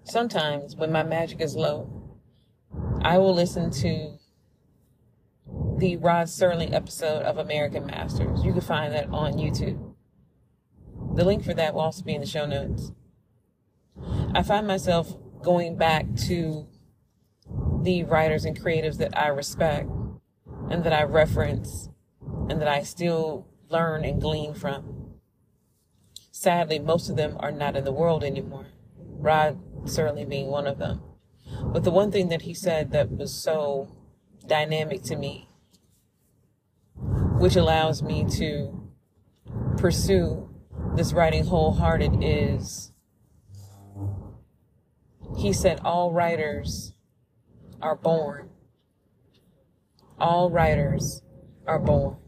sometimes when my magic is low, I will listen to the Rod Serling episode of American Masters. You can find that on YouTube. The link for that will also be in the show notes. I find myself going back to the writers and creatives that I respect and that I reference and that I still learn and glean from. Sadly, most of them are not in the world anymore, Rod Serling being one of them. But the one thing that he said that was so dynamic to me, which allows me to pursue this writing wholehearted, is he said all writers are born. All writers are born.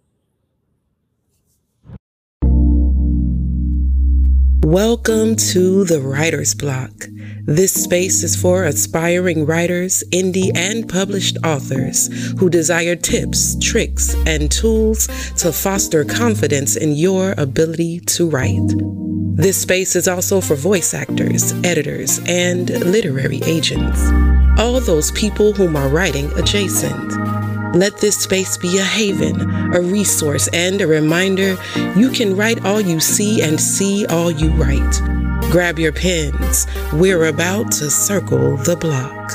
Welcome to the Writer's Block. This space is for aspiring writers, indie and published authors who desire tips, tricks, and tools to foster confidence in your ability to write. This space is also for voice actors, editors, and literary agents. All those people whom are writing adjacent. Let this space be a haven, a resource, and a reminder you can write all you see and see all you write. Grab your pens. We're about to circle the block.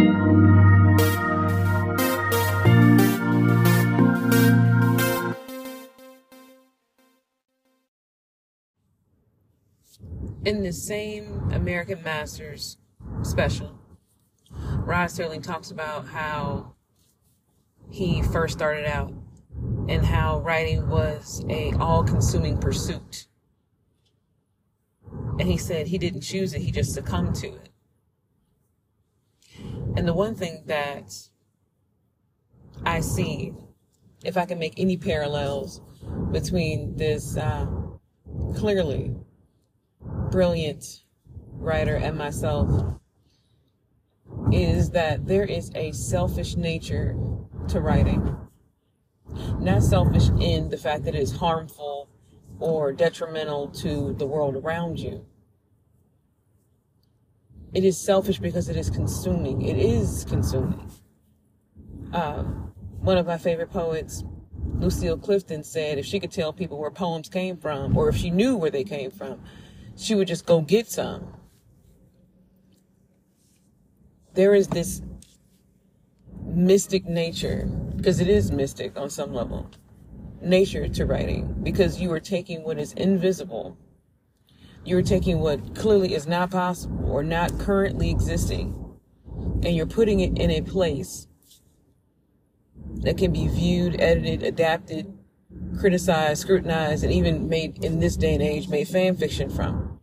In the same American Masters special, Rod Serling talks about how he first started out and how writing was a all-consuming pursuit. And he said he didn't choose it, he just succumbed to it. And the one thing that I see, if I can make any parallels between this clearly brilliant writer and myself, is that there is a selfish nature to writing. Not selfish in the fact that it is harmful or detrimental to the world around you. It is selfish because it is consuming. It is consuming. One of my favorite poets, Lucille Clifton, said if she could tell people where poems came from, or if she knew where they came from, she would just go get some. There is this mystic nature, because it is mystic on some level, nature to writing, because you are taking what is invisible, you are taking what clearly is not possible or not currently existing, and you're putting it in a place that can be viewed, edited, adapted, criticized, scrutinized, and even made, in this day and age, made fan fiction from.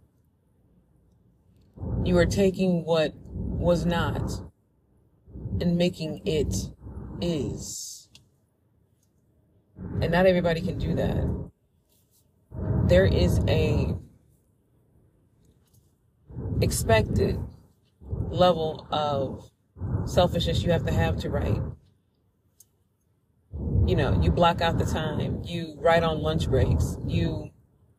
You are taking what was not and making it is. And not everybody can do that. There is a expected level of selfishness you have to write. You know, you block out the time, you write on lunch breaks, you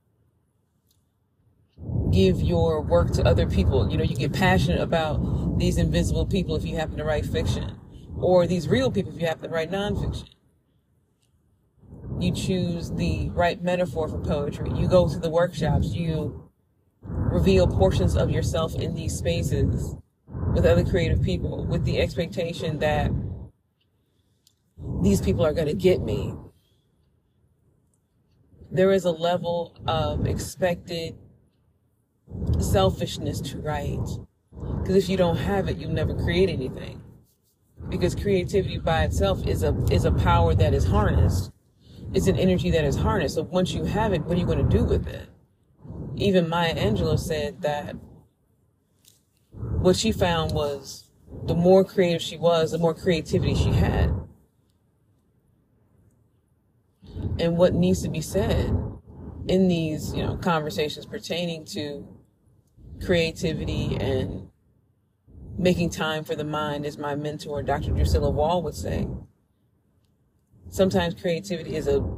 give your work to other people. You know, you get passionate about these invisible people if you happen to write fiction, or these real people if you happen to write nonfiction. You choose the right metaphor for poetry. You go to the workshops. You reveal portions of yourself in these spaces with other creative people with the expectation that these people are going to get me. There is a level of expected selfishness to write, because if you don't have it, you'll never create anything, because creativity by itself is a power that is harnessed. It's an energy that is harnessed. So once you have it, what are you going to do with it? Even Maya Angelou said that what she found was the more creative she was, the more creativity she had. And what needs to be said in these, conversations pertaining to creativity and making time for the mind, as my mentor, Dr. Drusilla Wall, would say. Sometimes creativity is a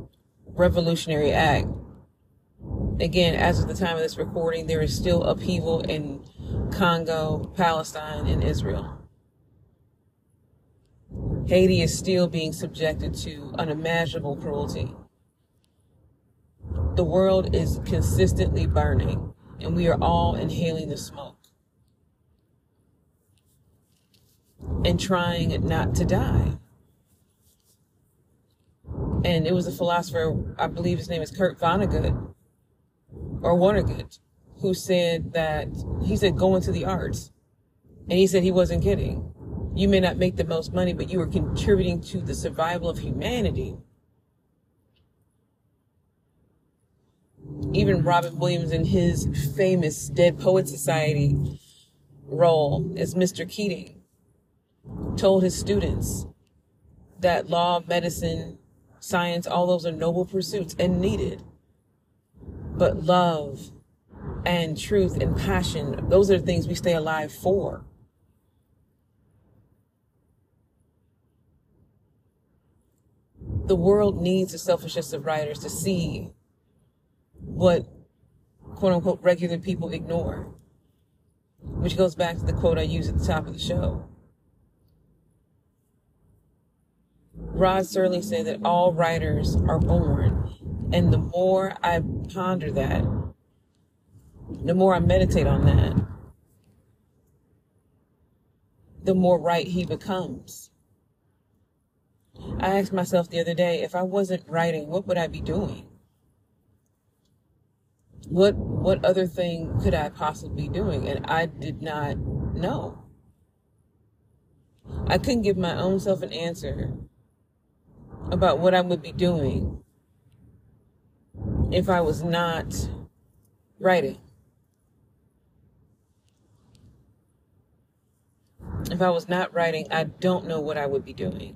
revolutionary act. Again, as of the time of this recording, there is still upheaval and Congo, Palestine, and Israel. Haiti is still being subjected to unimaginable cruelty. The world is consistently burning, and we are all inhaling the smoke and trying not to die. And it was a philosopher, I believe his name is Kurt Vonnegut, or Vonnegut, who said that, he said, go into the arts. And he said he wasn't kidding. You may not make the most money, but you are contributing to the survival of humanity. Even Robin Williams, in his famous Dead Poets Society role as Mr. Keating, told his students that law, medicine, science, all those are noble pursuits and needed. But love and truth and passion, those are the things we stay alive for. The world needs the selfishness of writers to see what, quote unquote, regular people ignore. Which goes back to the quote I used at the top of the show. Rod Serling said that all writers are born. And the more I ponder that, the more I meditate on that, the more right he becomes. I asked myself the other day, if I wasn't writing, what would I be doing? What other thing could I possibly be doing? And I did not know. I couldn't give my own self an answer about what I would be doing if I was not writing. If I was not writing, I don't know what I would be doing.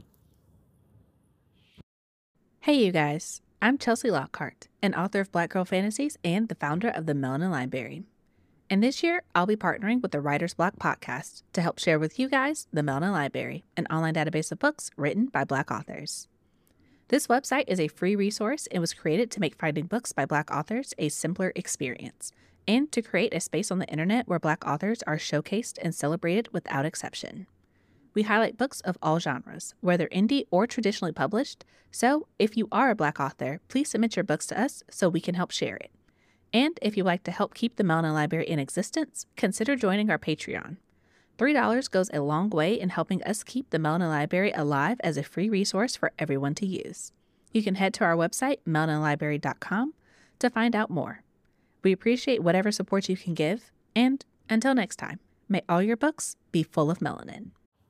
Hey you guys, I'm Chelsea Lockhart, an author of Black Girl Fantasies and the founder of the Melanin Library. And this year, I'll be partnering with the Writer's Block podcast to help share with you guys the Melanin Library, an online database of books written by Black authors. This website is a free resource and was created to make finding books by Black authors a simpler experience, and to create a space on the internet where Black authors are showcased and celebrated without exception. We highlight books of all genres, whether indie or traditionally published, so if you are a Black author, please submit your books to us so we can help share it. And if you'd like to help keep the Melanin Library in existence, consider joining our Patreon. $3 goes a long way in helping us keep the Melanin Library alive as a free resource for everyone to use. You can head to our website, melaninlibrary.com, to find out more. We appreciate whatever support you can give, and until next time, may all your books be full of melanin.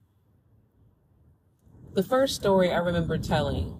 The first story I remember telling,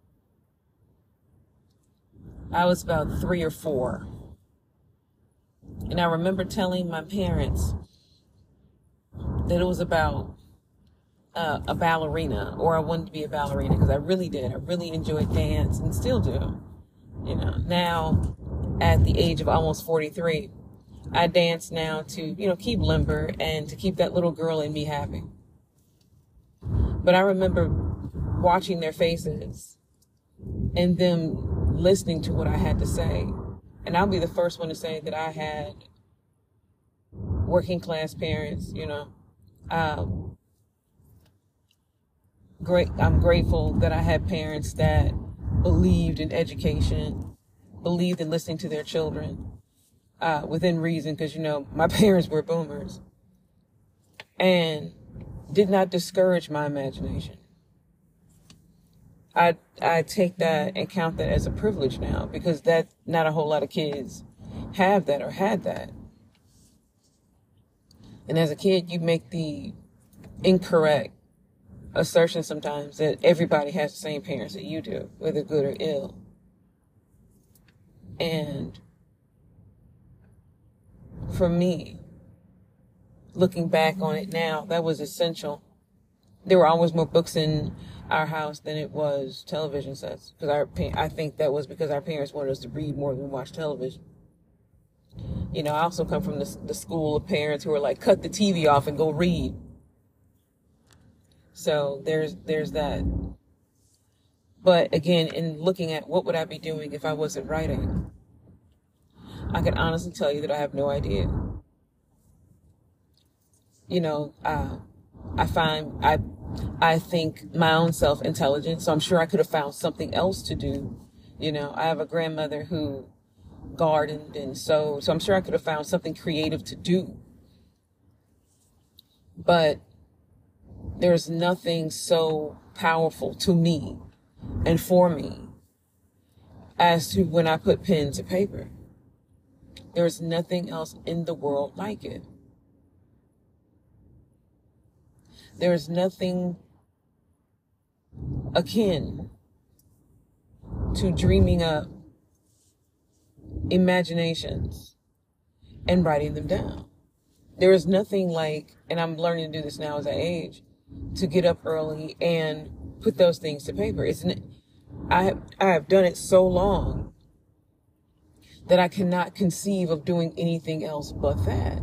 I was about 3 or 4. And I remember telling my parents that it was about a ballerina, or I wanted to be a ballerina, because I really did. I really enjoyed dance and still do. You know, now at the age of almost 43, I dance now to, keep limber and to keep that little girl in me happy. But I remember watching their faces and them listening to what I had to say. And I'll be the first one to say that I had working class parents, I'm grateful that I had parents that believed in education, believed in listening to their children, within reason, because, my parents were boomers, and did not discourage my imagination. I take that and count that as a privilege now, because that not a whole lot of kids have that or had that. And as a kid, you make the incorrect assertion sometimes that everybody has the same parents that you do, whether good or ill. And for me, looking back on it now, that was essential. There were always more books in our house than it was television sets, because I think that was because our parents wanted us to read more than watch television. I also come from the school of parents who are like, cut the TV off and go read. So there's that. But again, in looking at what would I be doing if I wasn't writing, I can honestly tell you that I have no idea. I think my own self intelligent, so I'm sure I could have found something else to do. I have a grandmother who gardened and sewed, so I'm sure I could have found something creative to do. But there's nothing so powerful to me and for me as to when I put pen to paper. There's nothing else in the world like it. There's nothing akin to dreaming up imaginations and writing them down. There is nothing like, and I'm learning to do this now as I age, to get up early and put those things to paper. I have done it so long that I cannot conceive of doing anything else but that.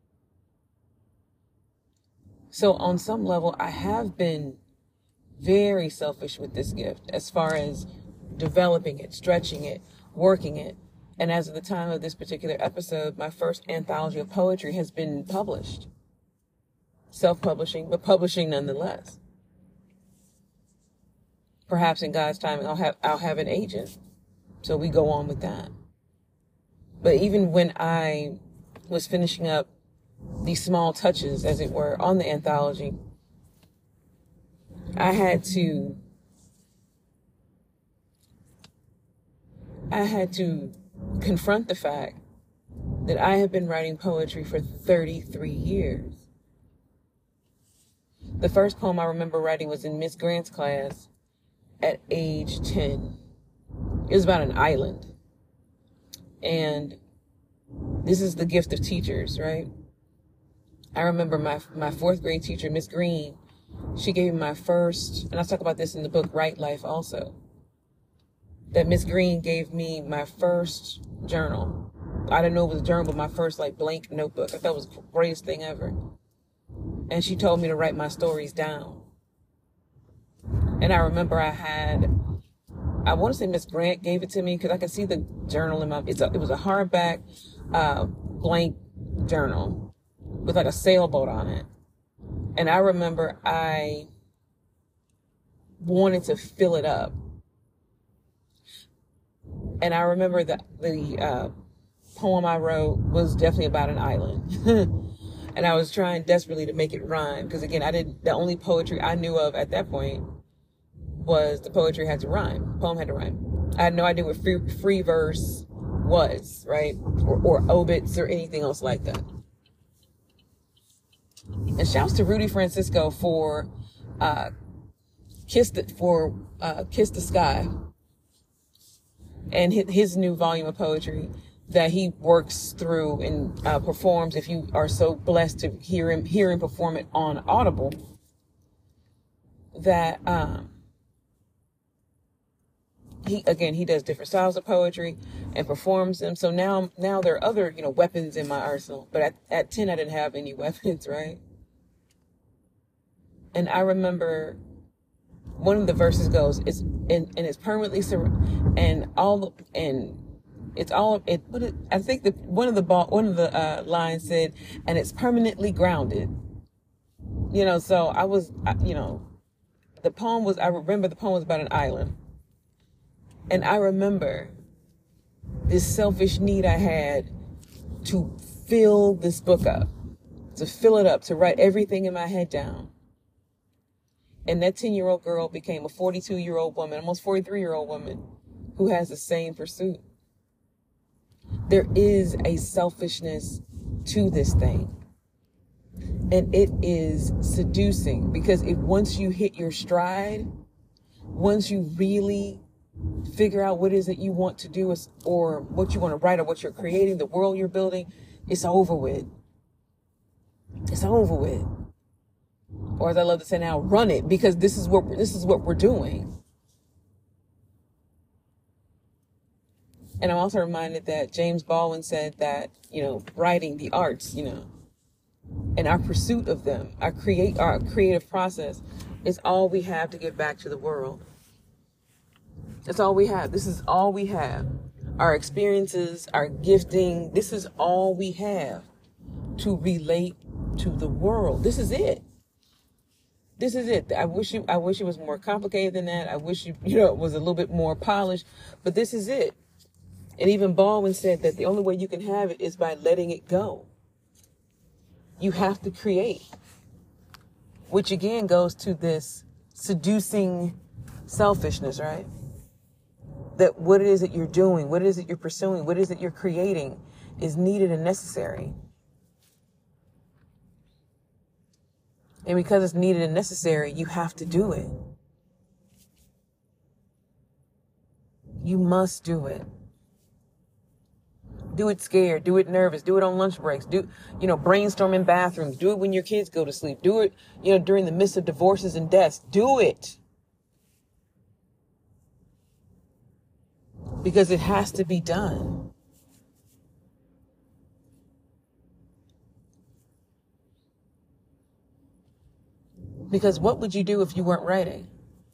So on some level, I have been very selfish with this gift as far as developing it, stretching it, working it. And as of the time of this particular episode, my first anthology of poetry has been published. Self-publishing, but publishing nonetheless. Perhaps in God's timing, I'll have an agent. So we go on with that. But even when I was finishing up these small touches, as it were, on the anthology, I had to confront the fact that I have been writing poetry for 33 years. The first poem I remember writing was in Miss Grant's class at age 10. It was about an island. And this is the gift of teachers, right? I remember my fourth grade teacher, Miss Green, she gave me my first, and I talk about this in the book, Write Life also, that Miss Green gave me my first journal. I didn't know it was a journal, but my first blank notebook. I thought it was the greatest thing ever. And she told me to write my stories down. And I remember I want to say Miss Grant gave it to me because I could see the journal in it was a hardback, blank journal with a sailboat on it. And I remember I wanted to fill it up. And I remember that the poem I wrote was definitely about an island. And I was trying desperately to make it rhyme. Because again, the only poetry I knew of at that point was the poetry had to rhyme. The poem had to rhyme. I had no idea what free verse was, right? Or obits or anything else like that. And shouts to Rudy Francisco for Kiss the Sky and his new volume of poetry that he works through and performs. If you are so blessed to hear him perform it on Audible, that he does different styles of poetry and performs them. So now there are other weapons in my arsenal. But at 10 I didn't have any weapons, right? And I remember one of the verses goes, it's permanently I think one of the lines said, and it's permanently grounded. So I was, I remember the poem was about an island. And I remember this selfish need I had to fill this book up, to fill it up, to write everything in my head down. And that 10-year-old girl became a 42-year-old woman, almost 43-year-old woman, who has the same pursuit. There is a selfishness to this thing. And it is seducing because once you hit your stride, once you really figure out what it is that you want to do or what you want to write or what you're creating, the world you're building, it's over with. It's over with. Or as I love to say now, run it, because this is what we're doing. And I'm also reminded that James Baldwin said that, writing, the arts, and our pursuit of them, our creative process is all we have to give back to the world. That's all we have. This is all we have. Our experiences, our gifting, this is all we have to relate to the world. This is it. This is it. I wish it was more complicated than that. I wish it was a little bit more polished, but this is it. And even Baldwin said that the only way you can have it is by letting it go. You have to create, which again goes to this seducing selfishness, right? That what it is that you're doing, what it is that you're pursuing, what it is that you're creating is needed and necessary. And because it's needed and necessary, you have to do it. You must do it. Do it scared, do it nervous, do it on lunch breaks, brainstorm in bathrooms, do it when your kids go to sleep, do it, during the midst of divorces and deaths. Do it. Because it has to be done. Because what would you do if you weren't writing?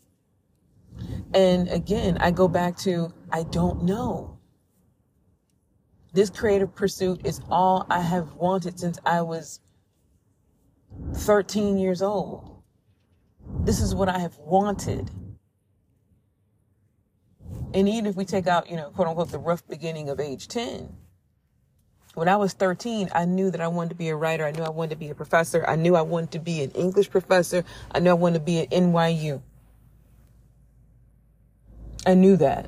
And again, I go back to, I don't know. This creative pursuit is all I have wanted since I was 13 years old. This is what I have wanted. And even if we take out, quote unquote, the rough beginning of age 10, when I was 13, I knew that I wanted to be a writer. I knew I wanted to be a professor. I knew I wanted to be an English professor. I knew I wanted to be at NYU. I knew that.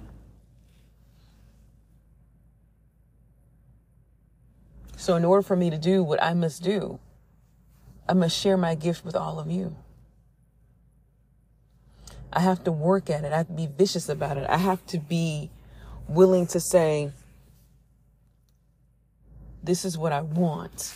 So in order for me to do what I must do, I must share my gift with all of you. I have to work at it. I have to be vicious about it. I have to be willing to say, this is what I want.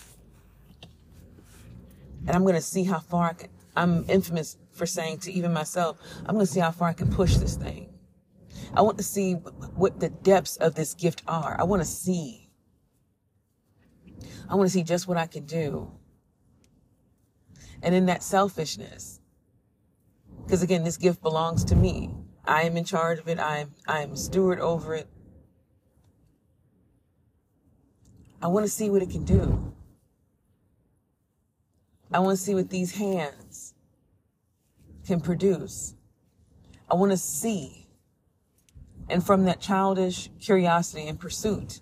And I'm going to see how far I'm infamous for saying to even myself, I'm going to see how far I can push this thing. I want to see what the depths of this gift are. I want to see just what I can do. And in that selfishness, because again, this gift belongs to me. I am in charge of it. I am steward over it. I want to see what it can do. I want to see what these hands can produce. I want to see. And from that childish curiosity and pursuit,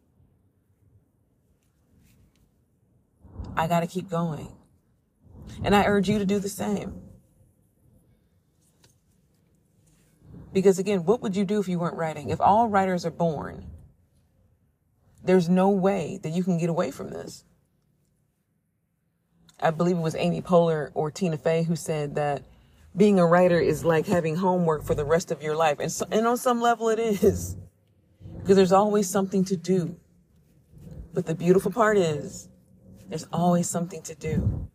I got to keep going. And I urge you to do the same. Because again, what would you do if you weren't writing? If all writers are born, there's no way that you can get away from this. I believe it was Amy Poehler or Tina Fey who said that being a writer is like having homework for the rest of your life. And on some level it is. Because there's always something to do. But the beautiful part is, there's always something to do.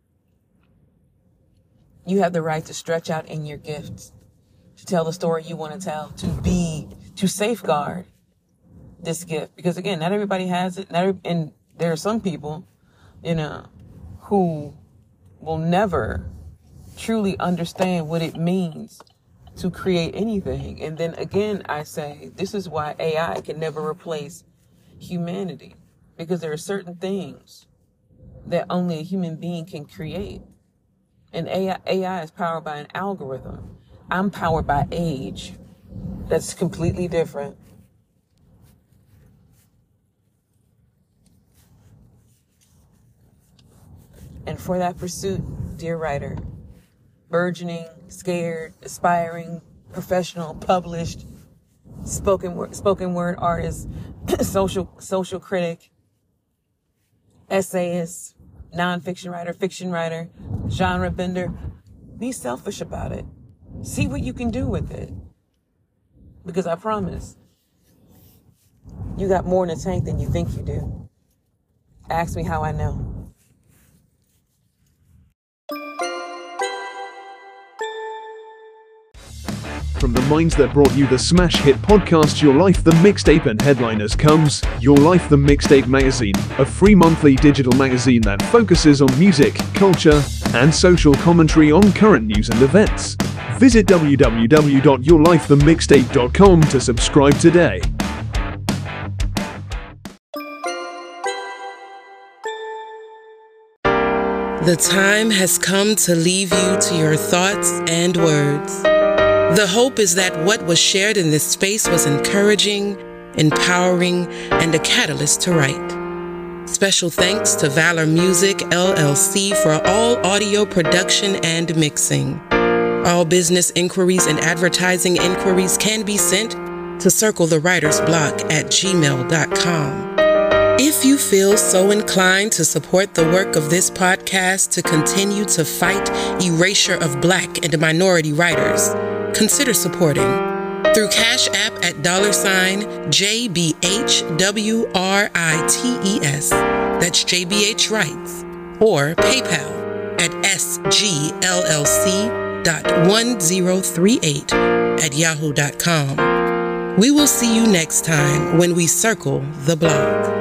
You have the right to stretch out in your gifts, to tell the story you want to tell, to safeguard this gift. Because again, not everybody has it. And there are some people, who will never truly understand what it means to create anything. And then again, I say, this is why AI can never replace humanity. Because there are certain things that only a human being can create. And AI is powered by an algorithm. I'm powered by age. That's completely different. And for that pursuit, dear writer, burgeoning, scared, aspiring, professional, published, spoken word artist, social critic, essayist, nonfiction writer, fiction writer, genre bender, be selfish about it. See what you can do with it. Because I promise, you got more in the tank than you think you do. Ask me how I know. From the minds that brought you the smash hit podcast Your Life the Mixtape and headliners comes Your Life the Mixtape magazine, a free monthly digital magazine that focuses on music, culture, and social commentary on current news and events. Visit www.yourlifethemixtape.com to subscribe today. The time has come to leave you to your thoughts and words. The hope is that what was shared in this space was encouraging, empowering, and a catalyst to write. Special thanks to Valor Music, LLC for all audio production and mixing. All business inquiries and advertising inquiries can be sent to circlethewritersblock@gmail.com. If you feel so inclined to support the work of this podcast to continue to fight erasure of Black and minority writers, consider supporting through Cash App at $JBHWRITES, that's JBH Writes, or PayPal at sgllc.1038@yahoo.com. We will see you next time when we circle the block.